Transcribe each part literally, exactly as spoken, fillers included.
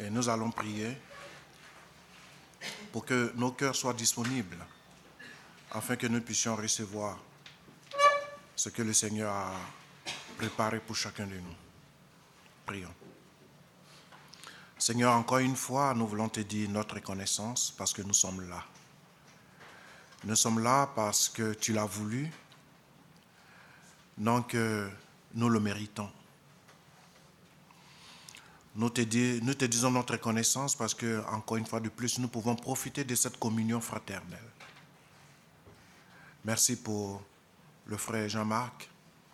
Et nous allons prier pour que nos cœurs soient disponibles afin que nous puissions recevoir ce que le Seigneur a préparé pour chacun de nous. Prions. Seigneur, encore une fois, nous voulons te dire notre reconnaissance parce que nous sommes là. Nous sommes là parce que tu l'as voulu, non que nous le méritons. Nous te, dis, nous te disons notre reconnaissance parce que, encore une fois de plus, nous pouvons profiter de cette communion fraternelle. Merci pour le frère Jean-Marc.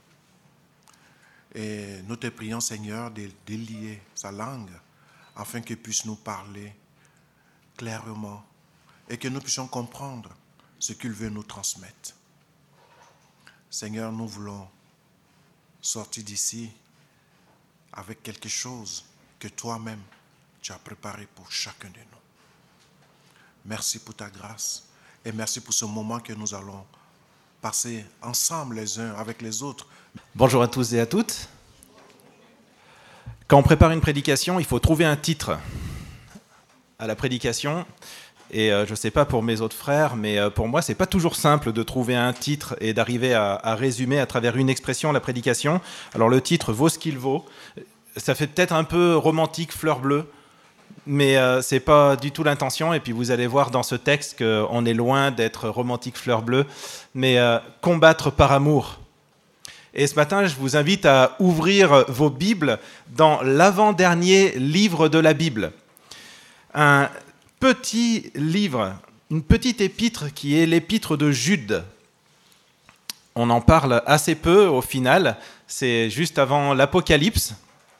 Et nous te prions, Seigneur, de délier sa langue afin qu'il puisse nous parler clairement et que nous puissions comprendre ce qu'il veut nous transmettre. Seigneur, nous voulons sortir d'ici avec quelque chose que toi-même tu as préparé pour chacun de nous. Merci pour ta grâce et merci pour ce moment que nous allons passer ensemble les uns avec les autres. Bonjour à tous et à toutes. Quand on prépare une prédication, il faut trouver un titre à la prédication. Et euh, je ne sais pas pour mes autres frères, mais euh, pour moi, ce n'est pas toujours simple de trouver un titre et d'arriver à, à résumer à travers une expression la prédication. Alors le titre vaut ce qu'il vaut. Ça fait peut-être un peu romantique, fleur bleue, mais euh, ce n'est pas du tout l'intention. Et puis vous allez voir dans ce texte qu'on est loin d'être romantique, fleur bleue, mais euh, combattre par amour. Et ce matin, je vous invite à ouvrir vos Bibles dans l'avant-dernier livre de la Bible. Un petit livre, une petite épître qui est l'épître de Jude. On en parle assez peu au final, c'est juste avant l'Apocalypse.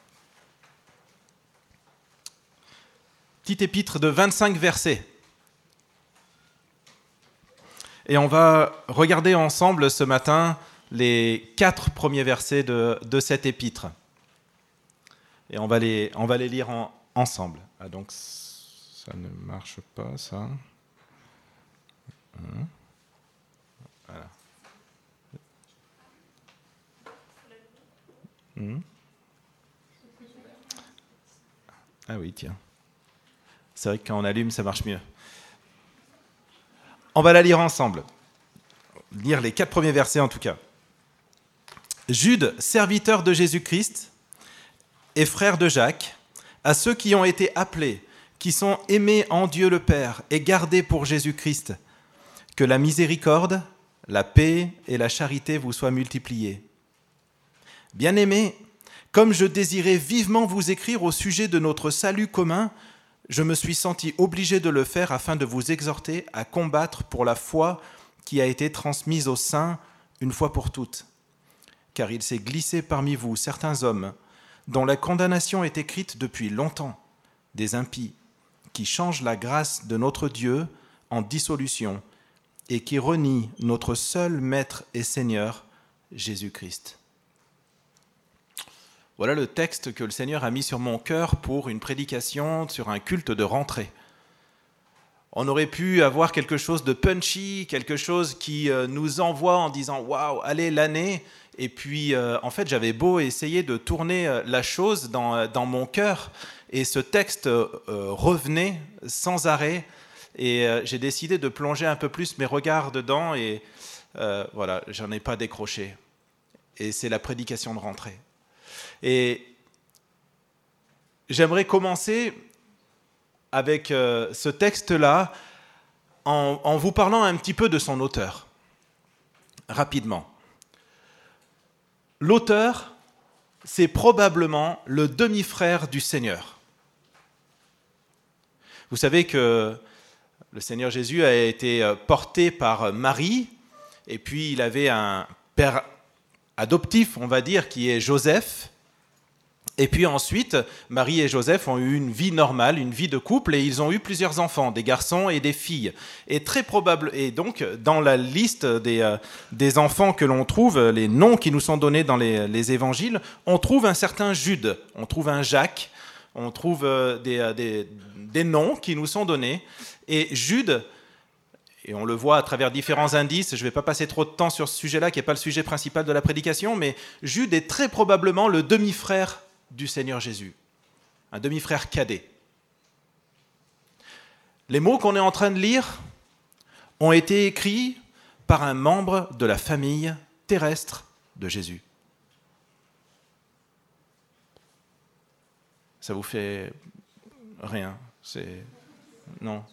Petite épître de vingt-cinq versets. Et on va regarder ensemble ce matin les quatre premiers versets de, de cette épître. Et on va les, on va les lire en, ensemble. Ah, donc ça ne marche pas, ça. Voilà. Ah oui, tiens. C'est vrai que quand on allume, ça marche mieux. On va la lire ensemble. Lire les quatre premiers versets en tout cas. Jude, serviteur de Jésus-Christ et frère de Jacques, à ceux qui ont été appelés, qui sont aimés en Dieu le Père et gardés pour Jésus-Christ, que la miséricorde, la paix et la charité vous soient multipliées. Bien-aimés, comme je désirais vivement vous écrire au sujet de notre salut commun, je me suis senti obligé de le faire afin de vous exhorter à combattre pour la foi qui a été transmise aux saints une fois pour toutes. Car il s'est glissé parmi vous certains hommes dont la condamnation est écrite depuis longtemps, des impies, qui changent la grâce de notre Dieu en dissolution et qui renient notre seul Maître et Seigneur, Jésus-Christ. Voilà le texte que le Seigneur a mis sur mon cœur pour une prédication sur un culte de rentrée. On aurait pu avoir quelque chose de punchy, quelque chose qui nous envoie en disant « Waouh, allez, l'année !» Et puis, euh, en fait, j'avais beau essayer de tourner la chose dans, dans mon cœur, et ce texte euh, revenait sans arrêt, et euh, j'ai décidé de plonger un peu plus mes regards dedans, et euh, voilà, j'en ai pas décroché. Et c'est la prédication de rentrée. Et j'aimerais commencer avec euh, ce texte-là en, en vous parlant un petit peu de son auteur, rapidement. L'auteur, c'est probablement le demi-frère du Seigneur. Vous savez que le Seigneur Jésus a été porté par Marie, et puis il avait un père adoptif, on va dire, qui est Joseph. Et puis ensuite, Marie et Joseph ont eu une vie normale, une vie de couple, et ils ont eu plusieurs enfants, des garçons et des filles. Et très probable, et donc dans la liste des, euh, des enfants que l'on trouve, les noms qui nous sont donnés dans les, les évangiles, on trouve un certain Jude, on trouve un Jacques, on trouve euh, des, euh, des, des noms qui nous sont donnés. Et Jude, et on le voit à travers différents indices, je ne vais pas passer trop de temps sur ce sujet-là, qui n'est pas le sujet principal de la prédication, mais Jude est très probablement le demi-frère du Seigneur Jésus, un demi-frère cadet. Les mots qu'on est en train de lire ont été écrits par un membre de la famille terrestre de Jésus. Ça vous fait rien, c'est... Non.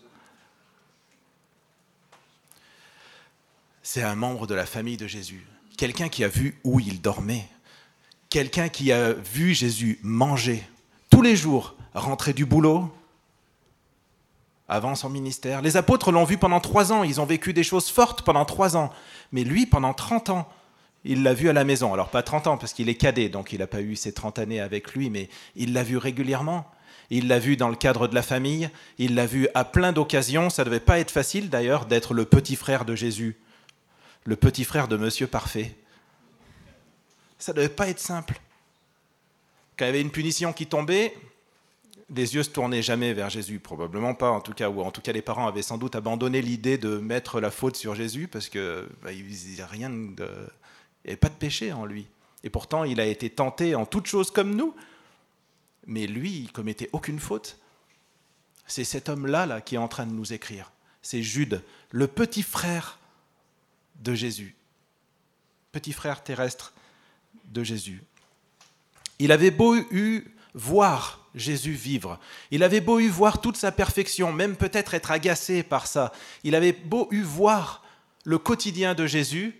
C'est un membre de la famille de Jésus, quelqu'un qui a vu où il dormait, quelqu'un qui a vu Jésus manger tous les jours, rentrer du boulot, avant son ministère. Les apôtres l'ont vu pendant trois ans, ils ont vécu des choses fortes pendant trois ans, mais lui, pendant trente ans, il l'a vu à la maison. Alors pas trente ans, parce qu'il est cadet, donc il n'a pas eu ses trente années avec lui, mais il l'a vu régulièrement. Il l'a vu dans le cadre de la famille, il l'a vu à plein d'occasions. Ça ne devait pas être facile d'ailleurs d'être le petit frère de Jésus, le petit frère de Monsieur Parfait. Ça ne devait pas être simple. Quand il y avait une punition qui tombait, les yeux se tournaient jamais vers Jésus, probablement pas en tout cas, ou en tout cas les parents avaient sans doute abandonné l'idée de mettre la faute sur Jésus parce que bah, il n'y a rien de, il n'y avait pas de péché en lui. Et pourtant, il a été tenté en toutes choses comme nous, mais lui, il ne commettait aucune faute. C'est cet homme-là là, qui est en train de nous écrire. C'est Jude, le petit frère de Jésus, petit frère terrestre de Jésus. Il avait beau eu voir Jésus vivre, il avait beau eu voir toute sa perfection, même peut-être être agacé par ça, il avait beau eu voir le quotidien de Jésus,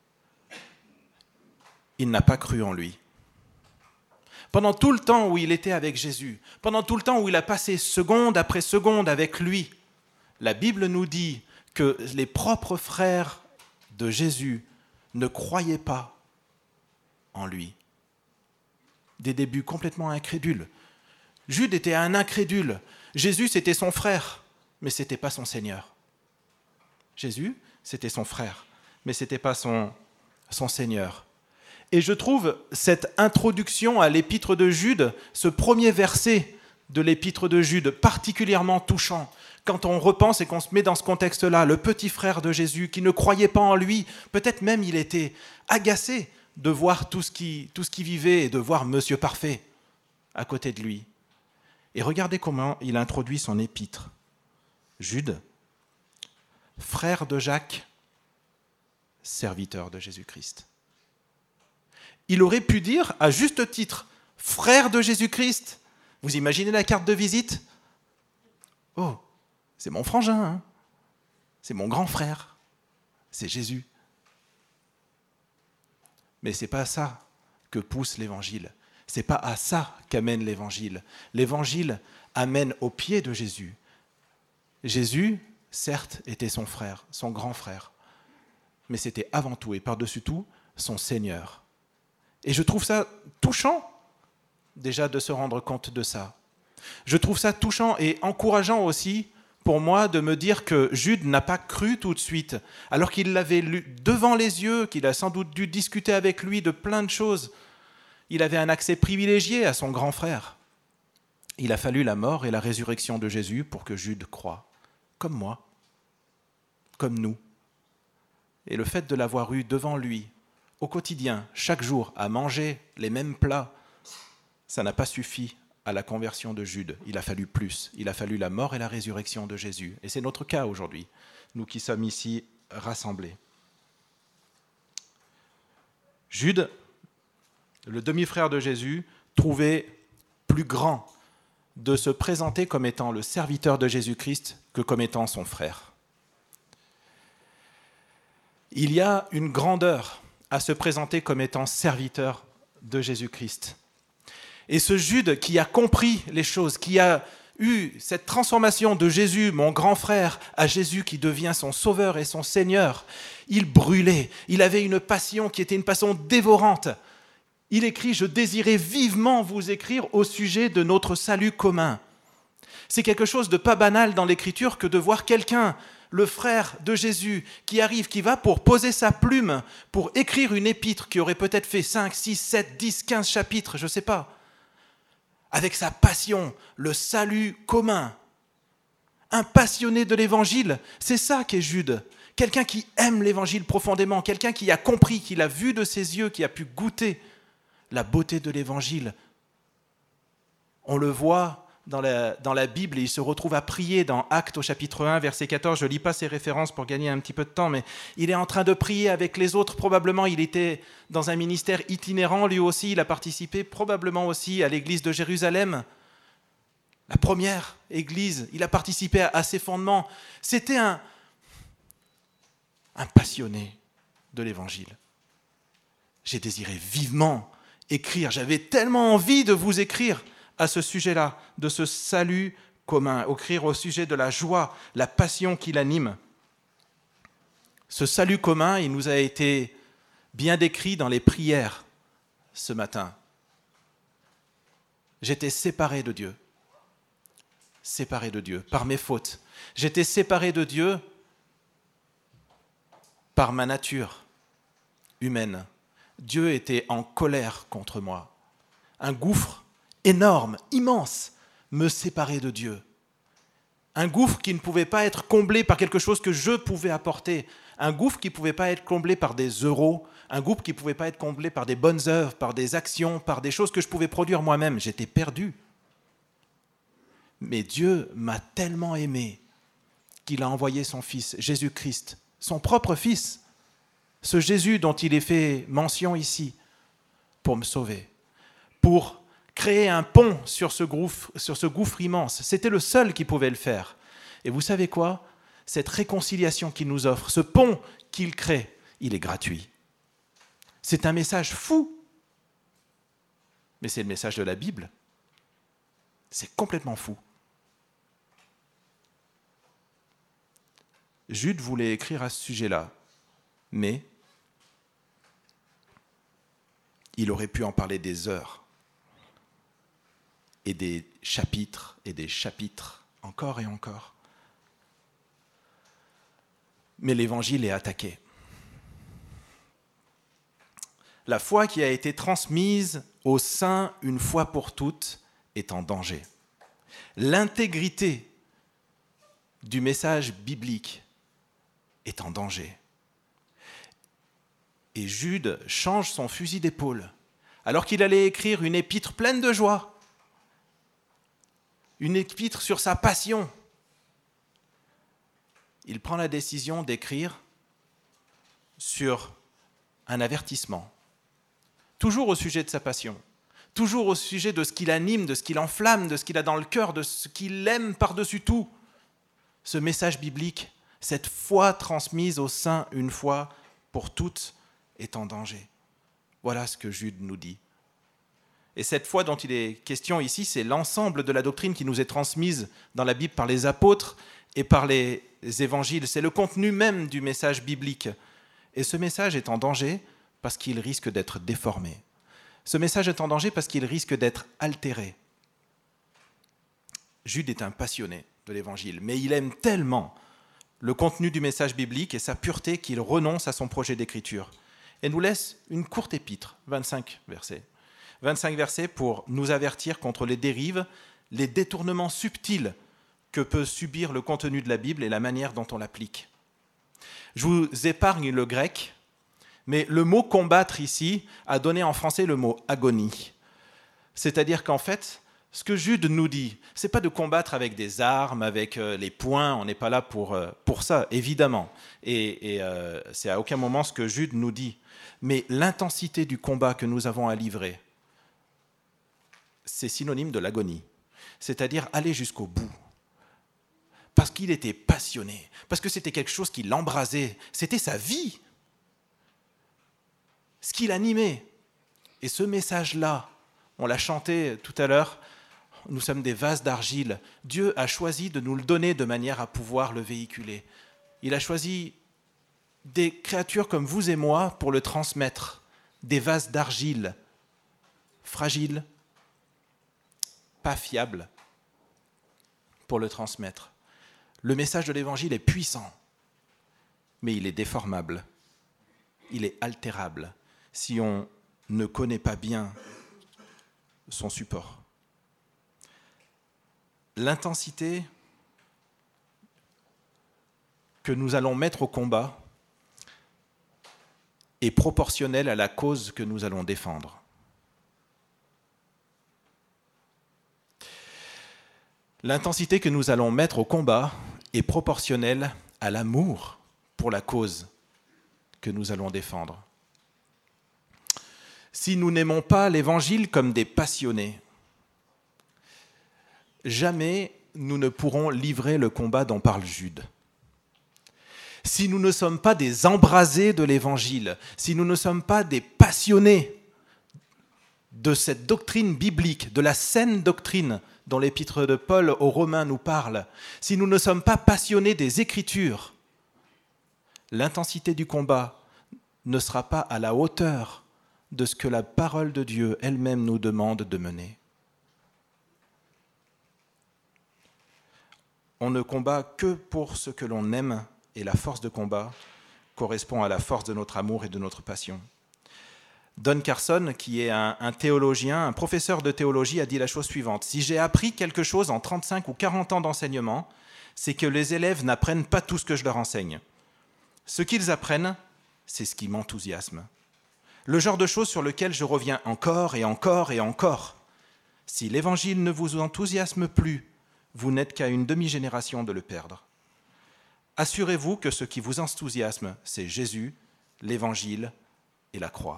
il n'a pas cru en lui. Pendant tout le temps où il était avec Jésus, pendant tout le temps où il a passé seconde après seconde avec lui, la Bible nous dit que les propres frères de Jésus ne croyaient pas en lui. Des débuts complètement incrédules. Jude était un incrédule. Jésus, c'était son frère, mais ce n'était pas son Seigneur. Jésus, c'était son frère, mais ce n'était pas son, son Seigneur. Et je trouve cette introduction à l'épître de Jude, ce premier verset de l'épître de Jude, particulièrement touchant. Quand on repense et qu'on se met dans ce contexte-là, le petit frère de Jésus qui ne croyait pas en lui, peut-être même il était agacé de voir tout ce qui, tout ce qui vivait et de voir Monsieur Parfait à côté de lui. Et regardez comment il introduit son épître. Jude, frère de Jacques, serviteur de Jésus-Christ. Il aurait pu dire, à juste titre, frère de Jésus-Christ. Vous imaginez la carte de visite ? Oh, c'est mon frangin, hein ? C'est mon grand frère, c'est Jésus. Mais ce n'est pas à ça que pousse l'Évangile. Ce n'est pas à ça qu'amène l'Évangile. L'Évangile amène au pied de Jésus. Jésus, certes, était son frère, son grand frère, mais c'était avant tout et par-dessus tout son Seigneur. Et je trouve ça touchant, déjà, de se rendre compte de ça. Je trouve ça touchant et encourageant aussi, pour moi, de me dire que Jude n'a pas cru tout de suite, alors qu'il l'avait lu devant les yeux, qu'il a sans doute dû discuter avec lui de plein de choses. Il avait un accès privilégié à son grand frère. Il a fallu la mort et la résurrection de Jésus pour que Jude croie, comme moi, comme nous. Et le fait de l'avoir eu devant lui, au quotidien, chaque jour, à manger les mêmes plats, ça n'a pas suffi à la conversion de Jude. Il a fallu plus. Il a fallu la mort et la résurrection de Jésus. Et c'est notre cas aujourd'hui, nous qui sommes ici rassemblés. Jude, le demi-frère de Jésus, trouvait plus grand de se présenter comme étant le serviteur de Jésus-Christ que comme étant son frère. Il y a une grandeur à se présenter comme étant serviteur de Jésus-Christ. Et ce Jude qui a compris les choses, qui a eu cette transformation de Jésus, mon grand frère, à Jésus qui devient son sauveur et son Seigneur, il brûlait, il avait une passion qui était une passion dévorante. Il écrit « Je désirais vivement vous écrire au sujet de notre salut commun ». C'est quelque chose de pas banal dans l'Écriture que de voir quelqu'un, le frère de Jésus, qui arrive, qui va pour poser sa plume, pour écrire une épître qui aurait peut-être fait cinq, six, sept, dix, quinze chapitres, je ne sais pas, avec sa passion, le salut commun. Un passionné de l'Évangile, c'est ça qu'est Jude. Quelqu'un qui aime l'Évangile profondément, quelqu'un qui a compris, qui l'a vu de ses yeux, qui a pu goûter la beauté de l'Évangile. On le voit dans la, dans la Bible, et il se retrouve à prier dans Actes au chapitre un, verset quatorze. Je ne lis pas ces références pour gagner un petit peu de temps, mais il est en train de prier avec les autres. Probablement, il était dans un ministère itinérant, lui aussi. Il a participé probablement aussi à l'église de Jérusalem, la première église. Il a participé à, à ses fondements. C'était un, un passionné de l'évangile. J'ai désiré vivement écrire. J'avais tellement envie de vous écrire à ce sujet-là, de ce salut commun, écrire au sujet de la joie, la passion qui l'anime. Ce salut commun, il nous a été bien décrit dans les prières ce matin. J'étais séparé de Dieu, séparé de Dieu par mes fautes. J'étais séparé de Dieu par ma nature humaine. Dieu était en colère contre moi. Un gouffre énorme, immense, me séparait de Dieu. Un gouffre qui ne pouvait pas être comblé par quelque chose que je pouvais apporter. Un gouffre qui ne pouvait pas être comblé par des euros. Un gouffre qui ne pouvait pas être comblé par des bonnes œuvres, par des actions, par des choses que je pouvais produire moi-même. J'étais perdu. Mais Dieu m'a tellement aimé qu'il a envoyé son Fils, Jésus-Christ, son propre Fils, ce Jésus dont il est fait mention ici, pour me sauver, pour créer un pont sur ce gouffre, sur ce gouffre immense. C'était le seul qui pouvait le faire. Et vous savez quoi ? Cette réconciliation qu'il nous offre, ce pont qu'il crée, il est gratuit. C'est un message fou, mais c'est le message de la Bible. C'est complètement fou. Jude voulait écrire à ce sujet-là, mais il aurait pu en parler des heures, et des chapitres, et des chapitres, encore et encore. Mais l'Évangile est attaqué. La foi qui a été transmise aux saints une fois pour toutes est en danger. L'intégrité du message biblique est en danger. Et Jude change son fusil d'épaule, alors qu'il allait écrire une épître pleine de joie, une épître sur sa passion. Il prend la décision d'écrire sur un avertissement, toujours au sujet de sa passion, toujours au sujet de ce qui l'anime, de ce qui l'enflamme, de ce qu'il a dans le cœur, de ce qu'il aime par-dessus tout. Ce message biblique, cette foi transmise aux saints une fois pour toutes, est en danger. Voilà ce que Jude nous dit. Et cette foi dont il est question ici, c'est l'ensemble de la doctrine qui nous est transmise dans la Bible par les apôtres et par les évangiles. C'est le contenu même du message biblique. Et ce message est en danger parce qu'il risque d'être déformé. Ce message est en danger parce qu'il risque d'être altéré. Jude est un passionné de l'évangile, mais il aime tellement le contenu du message biblique et sa pureté qu'il renonce à son projet d'écriture. Et nous laisse une courte épître, vingt-cinq versets. vingt-cinq versets pour nous avertir contre les dérives, les détournements subtils que peut subir le contenu de la Bible et la manière dont on l'applique. Je vous épargne le grec, mais le mot « combattre » ici a donné en français le mot « agonie ». C'est-à-dire qu'en fait, ce que Jude nous dit, ce n'est pas de combattre avec des armes, avec euh, les poings, on n'est pas là pour, euh, pour ça, évidemment. Et, et euh, c'est à aucun moment ce que Jude nous dit. Mais l'intensité du combat que nous avons à livrer, c'est synonyme de l'agonie. C'est-à-dire aller jusqu'au bout. Parce qu'il était passionné, parce que c'était quelque chose qui l'embrasait, c'était sa vie. Ce qui l'animait. Et ce message-là, on l'a chanté tout à l'heure, nous sommes des vases d'argile. Dieu a choisi de nous le donner de manière à pouvoir le véhiculer. Il a choisi des créatures comme vous et moi pour le transmettre. Des vases d'argile, fragiles, pas fiables, pour le transmettre. Le message de l'Évangile est puissant, mais il est déformable. Il est altérable si on ne connaît pas bien son support. L'intensité que nous allons mettre au combat est proportionnelle à la cause que nous allons défendre. L'intensité que nous allons mettre au combat est proportionnelle à l'amour pour la cause que nous allons défendre. Si nous n'aimons pas l'Évangile comme des passionnés, jamais nous ne pourrons livrer le combat dont parle Jude. Si nous ne sommes pas des embrasés de l'Évangile, si nous ne sommes pas des passionnés de cette doctrine biblique, de la saine doctrine dont l'épître de Paul aux Romains nous parle, si nous ne sommes pas passionnés des Écritures, l'intensité du combat ne sera pas à la hauteur de ce que la parole de Dieu elle-même nous demande de mener. On ne combat que pour ce que l'on aime, et la force de combat correspond à la force de notre amour et de notre passion. Don Carson, qui est un, un théologien, un professeur de théologie, a dit la chose suivante. « Si j'ai appris quelque chose en trente-cinq ou quarante ans d'enseignement, c'est que les élèves n'apprennent pas tout ce que je leur enseigne. Ce qu'ils apprennent, c'est ce qui m'enthousiasme. Le genre de choses sur lequel je reviens encore et encore et encore. Si l'Évangile ne vous enthousiasme plus, vous n'êtes qu'à une demi-génération de le perdre. Assurez-vous que ce qui vous enthousiasme, c'est Jésus, l'Évangile et la croix. »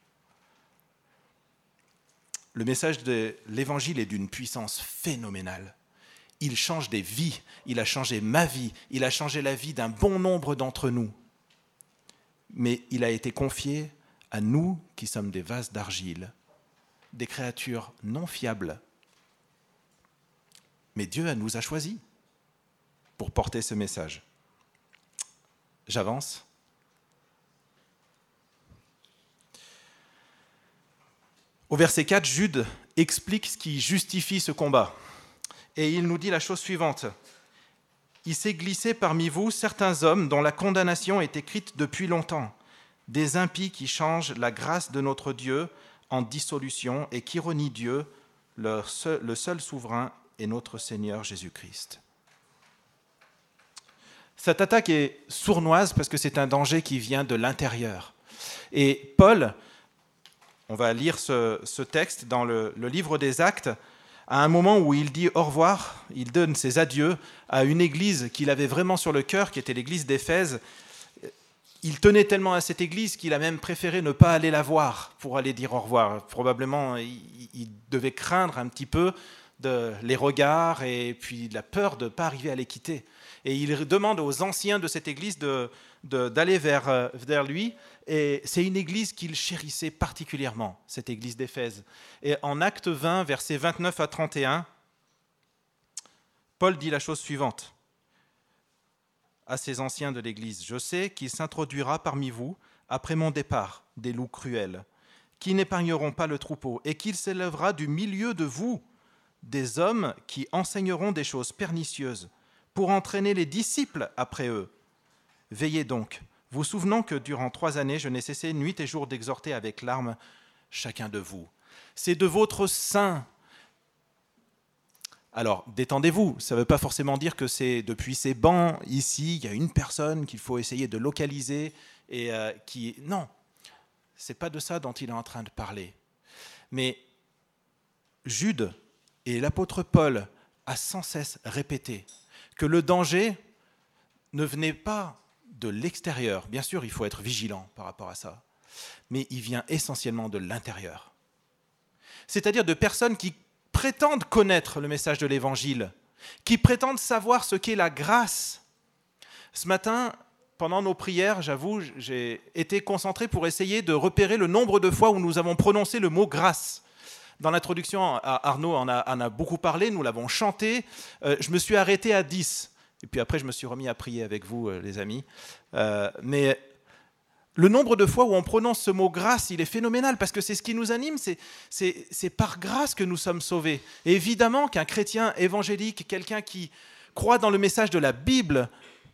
Le message de l'Évangile est d'une puissance phénoménale. Il change des vies, il a changé ma vie, il a changé la vie d'un bon nombre d'entre nous. Mais il a été confié à nous qui sommes des vases d'argile, des créatures non fiables. Mais Dieu nous a choisis pour porter ce message. J'avance. Au verset quatre, Jude explique ce qui justifie ce combat. Et il nous dit la chose suivante. « Il s'est glissé parmi vous certains hommes dont la condamnation est écrite depuis longtemps, des impies qui changent la grâce de notre Dieu en dissolution et qui renient Dieu, leur seul, le seul souverain et notre Seigneur Jésus-Christ. » Cette attaque est sournoise parce que c'est un danger qui vient de l'intérieur. Et Paul, on va lire ce, ce texte dans le, le livre des Actes, à un moment où il dit au revoir, il donne ses adieux à une église qu'il avait vraiment sur le cœur, qui était l'église d'Éphèse. Il tenait tellement à cette église qu'il a même préféré ne pas aller la voir pour aller dire au revoir. Probablement, il, il devait craindre un petit peu de, les regards et puis la peur de ne pas arriver à les quitter. Et il demande aux anciens de cette église de, de, d'aller vers, vers lui. Et c'est une église qu'il chérissait particulièrement, cette église d'Éphèse. Et en Acte vingt, versets vingt-neuf à trente et un, Paul dit la chose suivante à ces anciens de l'église. « Je sais qu'il s'introduira parmi vous, après mon départ, des loups cruels, qui n'épargneront pas le troupeau, et qu'il s'élèvera du milieu de vous des hommes qui enseigneront des choses pernicieuses, pour entraîner les disciples après eux. Veillez donc, vous souvenant que durant trois années, je n'ai cessé nuit et jour d'exhorter avec larmes chacun de vous. C'est de votre sein. » Alors, détendez-vous, ça ne veut pas forcément dire que c'est depuis ces bancs, ici, il y a une personne qu'il faut essayer de localiser et euh, qui... Non, ce n'est pas de ça dont il est en train de parler. Mais Jude et l'apôtre Paul a sans cesse répété que le danger ne venait pas de l'extérieur. Bien sûr, il faut être vigilant par rapport à ça, mais il vient essentiellement de l'intérieur. C'est-à-dire de personnes qui prétendent connaître le message de l'Évangile, qui prétendent savoir ce qu'est la grâce. Ce matin, pendant nos prières, j'avoue, j'ai été concentré pour essayer de repérer le nombre de fois où nous avons prononcé le mot « grâce ». Dans l'introduction, Arnaud en a, en a beaucoup parlé, nous l'avons chanté. Euh, je me suis arrêté à dix. Et puis après, je me suis remis à prier avec vous, les amis. Euh, mais le nombre de fois où on prononce ce mot « grâce », il est phénoménal, parce que c'est ce qui nous anime, c'est, c'est, c'est par grâce que nous sommes sauvés. Et évidemment qu'un chrétien évangélique, quelqu'un qui croit dans le message de la Bible,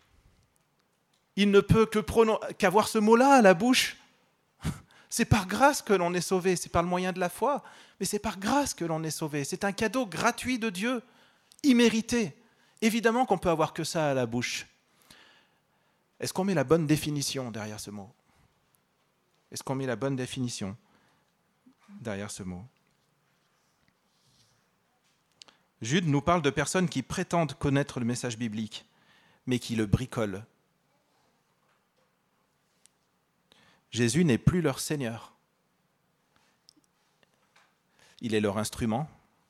il ne peut que pronon- qu'avoir ce mot-là à la bouche. C'est par grâce que l'on est sauvé, c'est par le moyen de la foi, mais c'est par grâce que l'on est sauvé. C'est un cadeau gratuit de Dieu, immérité. Évidemment qu'on peut avoir que ça à la bouche. Est-ce qu'on met la bonne définition derrière ce mot ? Est-ce qu'on met la bonne définition derrière ce mot ? Jude nous parle de personnes qui prétendent connaître le message biblique, mais qui le bricolent. Jésus n'est plus leur Seigneur. Il est leur instrument.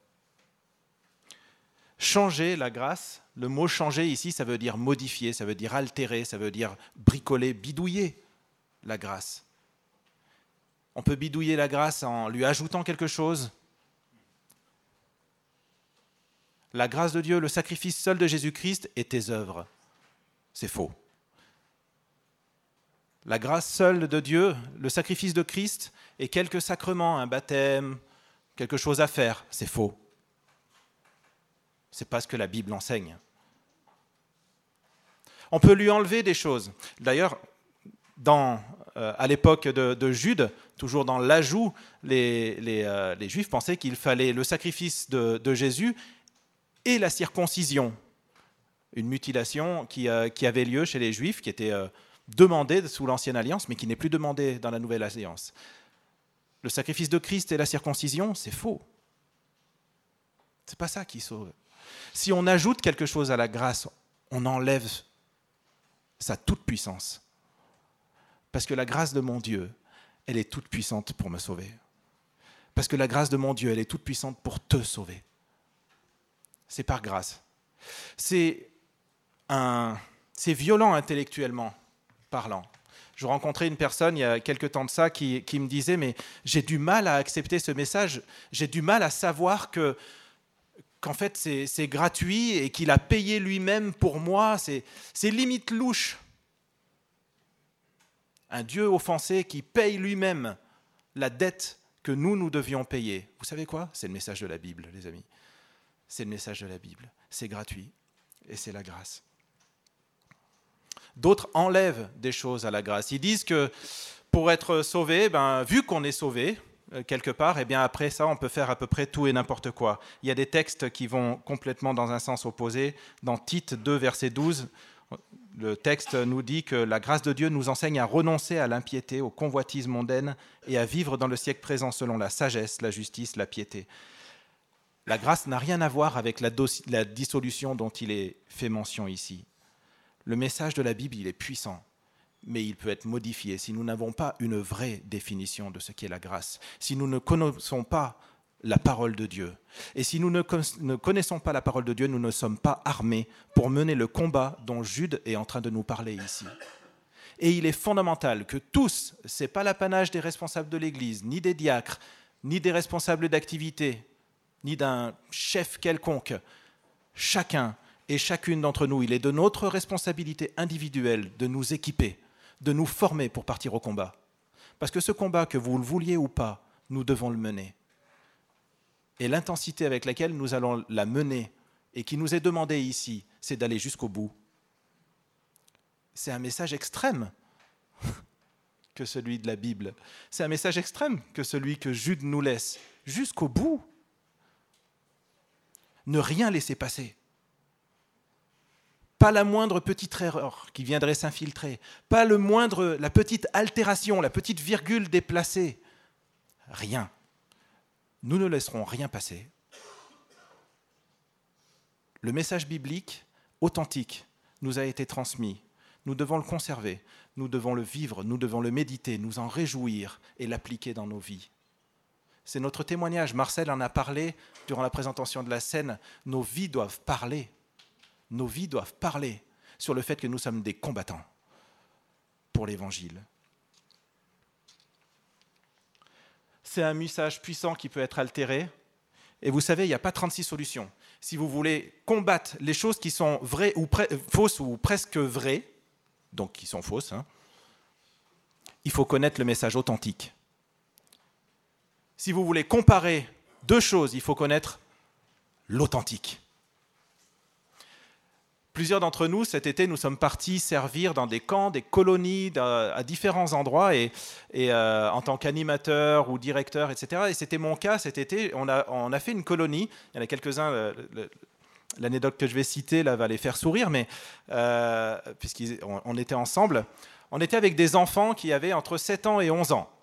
Changer la grâce, le mot changer ici, ça veut dire modifier, ça veut dire altérer, ça veut dire bricoler, bidouiller la grâce. On peut bidouiller la grâce en lui ajoutant quelque chose. La grâce de Dieu, le sacrifice seul de Jésus-Christ et tes œuvres. C'est faux. La grâce seule de Dieu, le sacrifice de Christ et quelques sacrements, un baptême, quelque chose à faire, c'est faux. Ce n'est pas ce que la Bible enseigne. On peut lui enlever des choses. D'ailleurs, dans, euh, à l'époque de, de Jude, toujours dans l'ajout, les, les, euh, les Juifs pensaient qu'il fallait le sacrifice de, de Jésus et la circoncision. Une mutilation qui, euh, qui avait lieu chez les Juifs, qui était euh, demandée sous l'Ancienne Alliance, mais qui n'est plus demandée dans la Nouvelle Alliance. Le sacrifice de Christ et la circoncision, c'est faux. Ce n'est pas ça qui sauve. Si on ajoute quelque chose à la grâce, on enlève sa toute-puissance. Parce que la grâce de mon Dieu, elle est toute puissante pour me sauver. Parce que la grâce de mon Dieu, elle est toute puissante pour te sauver. C'est par grâce. C'est, un, c'est violent intellectuellement parlant. Je rencontrais une personne il y a quelque temps de ça qui, qui me disait « mais j'ai du mal à accepter ce message, j'ai du mal à savoir que, qu'en fait c'est, c'est gratuit et qu'il a payé lui-même pour moi, c'est, c'est limite louche. » Un Dieu offensé qui paye lui-même la dette que nous, nous devions payer. Vous savez quoi ? C'est le message de la Bible, les amis. C'est le message de la Bible. C'est gratuit et c'est la grâce. D'autres enlèvent des choses à la grâce. Ils disent que pour être sauvé, ben, vu qu'on est sauvé euh, quelque part, et bien après ça, on peut faire à peu près tout et n'importe quoi. Il y a des textes qui vont complètement dans un sens opposé. Dans Tite deux, verset douze, le texte nous dit que la grâce de Dieu nous enseigne à renoncer à l'impiété, aux convoitises mondaines et à vivre dans le siècle présent selon la sagesse, la justice, la piété. La grâce n'a rien à voir avec la, dos- la dissolution dont il est fait mention ici. Le message de la Bible, il est puissant, mais il peut être modifié si nous n'avons pas une vraie définition de ce qu'est la grâce, si nous ne connaissons pas la parole de Dieu. Et si nous ne connaissons pas la parole de Dieu, nous ne sommes pas armés pour mener le combat dont Jude est en train de nous parler ici. Et il est fondamental que tous, ce n'est pas l'apanage des responsables de l'Église, ni des diacres, ni des responsables d'activité, ni d'un chef quelconque. Chacun et chacune d'entre nous, il est de notre responsabilité individuelle de nous équiper, de nous former pour partir au combat. Parce que ce combat, que vous le vouliez ou pas, nous devons le mener. Et l'intensité avec laquelle nous allons la mener et qui nous est demandée ici, c'est d'aller jusqu'au bout. C'est un message extrême que celui de la Bible. C'est un message extrême que celui que Jude nous laisse. Jusqu'au bout. Ne rien laisser passer. Pas la moindre petite erreur qui viendrait s'infiltrer. Pas le moindre, la petite altération, la petite virgule déplacée. Rien. Nous ne laisserons rien passer. Le message biblique authentique nous a été transmis. Nous devons le conserver, nous devons le vivre, nous devons le méditer, nous en réjouir et l'appliquer dans nos vies. C'est notre témoignage. Marcel en a parlé durant la présentation de la scène. Nos vies doivent parler. Nos vies doivent parler sur le fait que nous sommes des combattants pour l'Évangile. C'est un message puissant qui peut être altéré. Et vous savez, il n'y a pas trente-six solutions. Si vous voulez combattre les choses qui sont vraies ou pre- fausses ou presque vraies, donc qui sont fausses, hein, il faut connaître le message authentique. Si vous voulez comparer deux choses, il faut connaître l'authentique. Plusieurs d'entre nous, cet été, nous sommes partis servir dans des camps, des colonies, à différents endroits, et, et euh, en tant qu'animateur ou directeur, et cetera. Et c'était mon cas cet été. On a, on a fait une colonie. Il y en a quelques-uns. Le, le, l'anecdote que je vais citer là va les faire sourire, mais euh, puisqu'on on était ensemble, on était avec des enfants qui avaient entre sept ans et onze ans.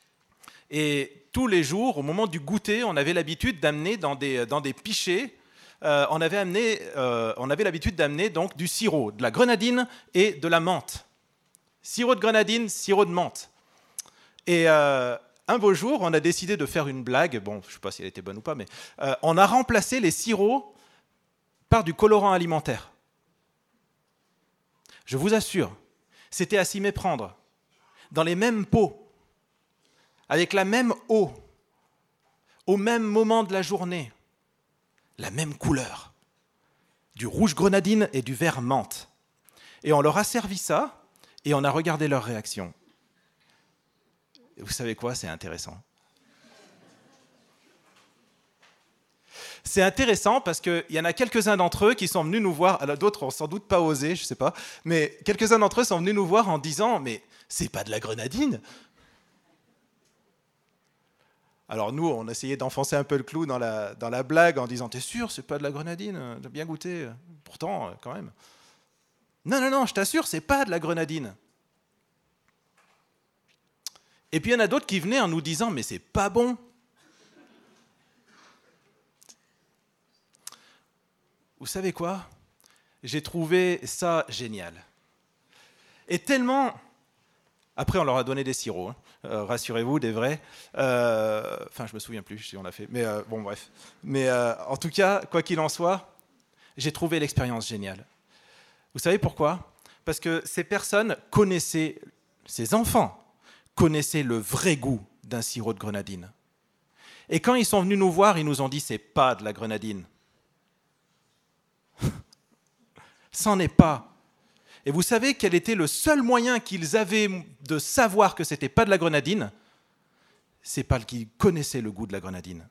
Et tous les jours, au moment du goûter, on avait l'habitude d'amener dans des, dans des pichets euh, on avait, amené, euh, on avait l'habitude d'amener donc du sirop, de la grenadine et de la menthe. Sirop de grenadine, sirop de menthe. Et euh, un beau jour, on a décidé de faire une blague, bon, je ne sais pas si elle était bonne ou pas, mais euh, on a remplacé les sirops par du colorant alimentaire. Je vous assure, c'était à s'y méprendre. Dans les mêmes pots, avec la même eau, au même moment de la journée, la même couleur, du rouge grenadine et du vert menthe. Et on leur a servi ça, et on a regardé leur réaction. Et vous savez quoi, c'est intéressant. C'est intéressant parce qu'il y en a quelques-uns d'entre eux qui sont venus nous voir, alors d'autres n'ont sans doute pas osé, je ne sais pas, mais quelques-uns d'entre eux sont venus nous voir en disant « mais c'est pas de la grenadine !» Alors nous, on essayait d'enfoncer un peu le clou dans la, dans la blague en disant « t'es sûr, c'est pas de la grenadine, t'as bien goûté ?» Pourtant, quand même. « Non, non, non, je t'assure, c'est pas de la grenadine !» Et puis il y en a d'autres qui venaient en nous disant « mais c'est pas bon !» Vous savez quoi ? J'ai trouvé ça génial. Et tellement... Après, on leur a donné des sirops, hein. euh, rassurez-vous, des vrais. Euh... Enfin, je me souviens plus si on l'a fait. Mais euh, bon, bref. Mais euh, en tout cas, quoi qu'il en soit, j'ai trouvé l'expérience géniale. Vous savez pourquoi ? Parce que ces personnes connaissaient, ces enfants connaissaient le vrai goût d'un sirop de grenadine. Et quand ils sont venus nous voir, ils nous ont dit « c'est pas de la grenadine ». C'en est pas. Et vous savez quel était le seul moyen qu'ils avaient de savoir que ce n'était pas de la grenadine ? C'est parce qu'ils connaissaient le goût de la grenadine.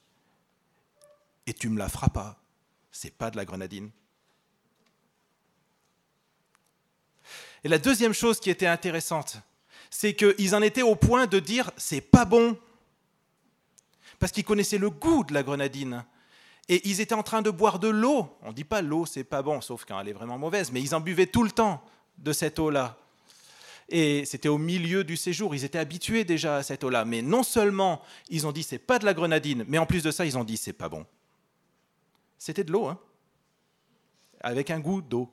Et tu me la feras pas, c'est pas de la grenadine. Et la deuxième chose qui était intéressante, c'est qu'ils en étaient au point de dire c'est pas bon, parce qu'ils connaissaient le goût de la grenadine. Et ils étaient en train de boire de l'eau. On ne dit pas l'eau, c'est pas bon, sauf quand elle est vraiment mauvaise, mais ils en buvaient tout le temps de cette eau-là. Et c'était au milieu du séjour, ils étaient habitués déjà à cette eau-là. Mais non seulement ils ont dit c'est pas de la grenadine, mais en plus de ça, ils ont dit c'est pas bon. C'était de l'eau, hein, avec un goût d'eau.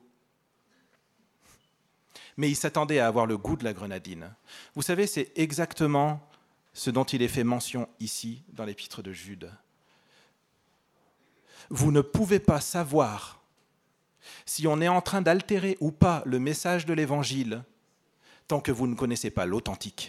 Mais ils s'attendaient à avoir le goût de la grenadine. Vous savez, c'est exactement ce dont il est fait mention ici dans l'épître de Jude. Vous ne pouvez pas savoir si on est en train d'altérer ou pas le message de l'Évangile tant que vous ne connaissez pas l'authentique.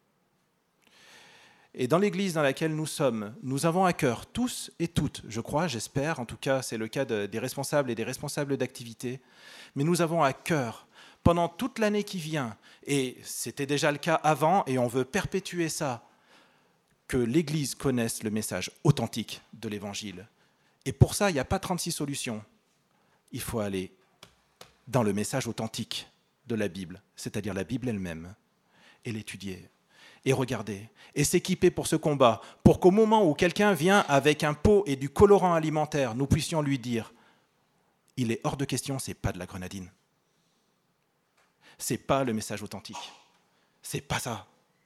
Et dans l'Église dans laquelle nous sommes, nous avons à cœur, tous et toutes, je crois, j'espère, en tout cas c'est le cas de, des responsables et des responsables d'activité, mais nous avons à cœur, pendant toute l'année qui vient, et c'était déjà le cas avant, et on veut perpétuer ça, que l'Église connaisse le message authentique de l'Évangile. Et pour ça, il n'y a pas trente-six solutions. Il faut aller dans le message authentique de la Bible, c'est-à-dire la Bible elle-même, et l'étudier, et regarder, et s'équiper pour ce combat, pour qu'au moment où quelqu'un vient avec un pot et du colorant alimentaire, nous puissions lui dire « il est hors de question, ce n'est pas de la grenadine. Ce n'est pas le message authentique. C'est pas ça. »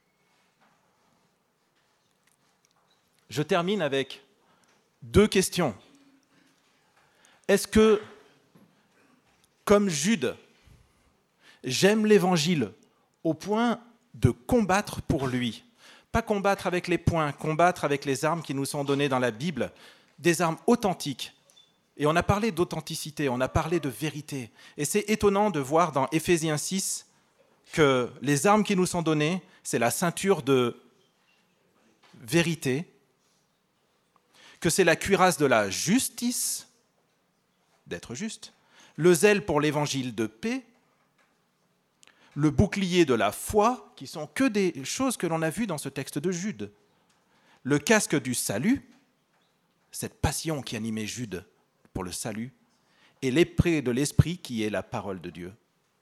Je termine avec deux questions. Est-ce que, comme Jude, j'aime l'Évangile au point de combattre pour lui ? Pas combattre avec les poings, combattre avec les armes qui nous sont données dans la Bible, des armes authentiques. Et on a parlé d'authenticité, on a parlé de vérité. Et c'est étonnant de voir dans Éphésiens six que les armes qui nous sont données, c'est la ceinture de vérité, que c'est la cuirasse de la justice, d'être juste, le zèle pour l'évangile de paix, le bouclier de la foi, qui sont que des choses que l'on a vues dans ce texte de Jude, le casque du salut, cette passion qui animait Jude pour le salut, et l'épée de l'esprit qui est la parole de Dieu.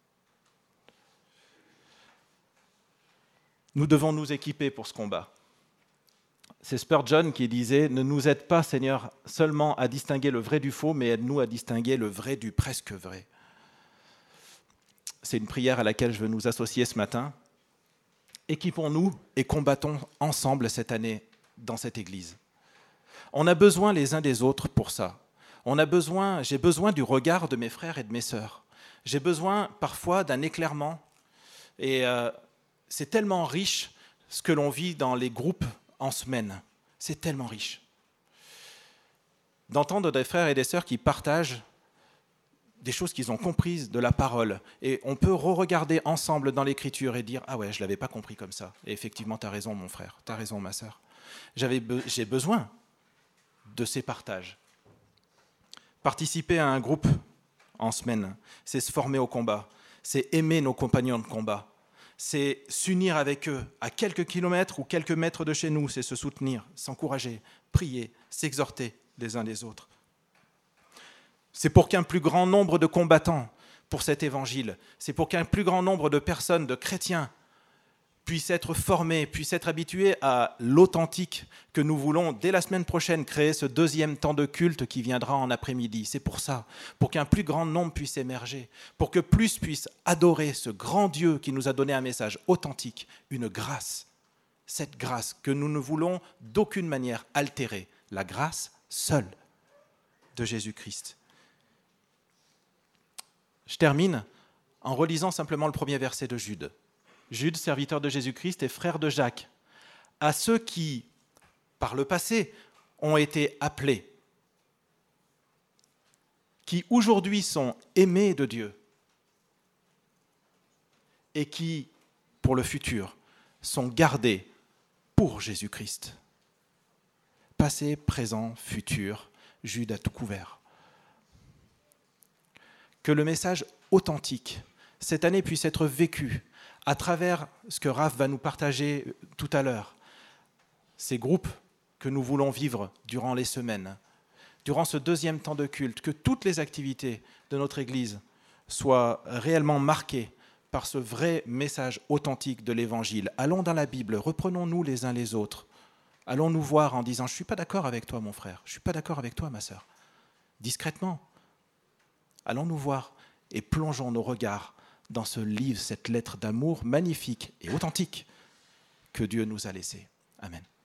Nous devons nous équiper pour ce combat. C'est Spurgeon qui disait « Ne nous aide pas, Seigneur, seulement à distinguer le vrai du faux, mais aide-nous à distinguer le vrai du presque vrai. » C'est une prière à laquelle je veux nous associer ce matin. Équipons-nous et combattons ensemble cette année dans cette Église. On a besoin les uns des autres pour ça. On a besoin, j'ai besoin du regard de mes frères et de mes sœurs. J'ai besoin parfois d'un éclairement. Et euh, c'est tellement riche ce que l'on vit dans les groupes en semaine. C'est tellement riche. D'entendre des frères et des sœurs qui partagent des choses qu'ils ont comprises de la parole. Et on peut re-regarder ensemble dans l'Écriture et dire « Ah ouais, je ne l'avais pas compris comme ça. Et effectivement, tu as raison, mon frère. Tu as raison, ma sœur. J'avais be- j'ai besoin de ces partages. » Participer à un groupe en semaine, c'est se former au combat. C'est aimer nos compagnons de combat. C'est s'unir avec eux à quelques kilomètres ou quelques mètres de chez nous. C'est se soutenir, s'encourager, prier, s'exhorter les uns les autres. C'est pour qu'un plus grand nombre de combattants pour cet évangile, c'est pour qu'un plus grand nombre de personnes, de chrétiens, puissent être formés, puissent être habitués à l'authentique que nous voulons, dès la semaine prochaine, créer ce deuxième temps de culte qui viendra en après-midi. C'est pour ça, pour qu'un plus grand nombre puisse émerger, pour que plus puissent adorer ce grand Dieu qui nous a donné un message authentique, une grâce. Cette grâce que nous ne voulons d'aucune manière altérer, la grâce seule de Jésus-Christ. Je termine en relisant simplement le premier verset de Jude. Jude, serviteur de Jésus-Christ et frère de Jacques, à ceux qui, par le passé, ont été appelés, qui aujourd'hui sont aimés de Dieu et qui, pour le futur, sont gardés pour Jésus-Christ. Passé, présent, futur, Jude a tout couvert. Que le message authentique, cette année, puisse être vécu à travers ce que Raph va nous partager tout à l'heure, ces groupes que nous voulons vivre durant les semaines, durant ce deuxième temps de culte, que toutes les activités de notre Église soient réellement marquées par ce vrai message authentique de l'Évangile. Allons dans la Bible, reprenons-nous les uns les autres. Allons nous voir en disant « Je ne suis pas d'accord avec toi, mon frère. Je ne suis pas d'accord avec toi, ma sœur. » Discrètement. Allons nous voir et plongeons nos regards dans ce livre, cette lettre d'amour magnifique et authentique que Dieu nous a laissée. Amen.